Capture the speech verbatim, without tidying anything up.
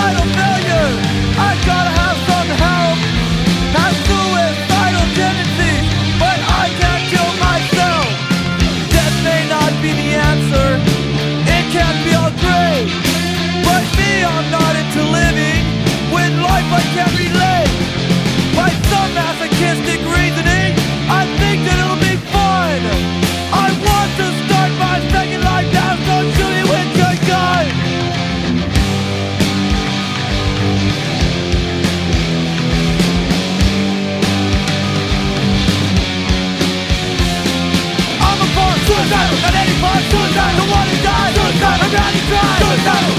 suicidal failure. I gotta have some help. Have suicidal tendencies, but I can't kill myself. Death may not be the answer. It can feel great, but me, I'm not into living with life I can't relate. By some masochistic reasoning, I think that it'll be fun. I want to start my second life now, so shoot me with your gun. I'm a born suicidal, not any part suicidal. The one who died, suicidal, I'm ready to die, suicidal.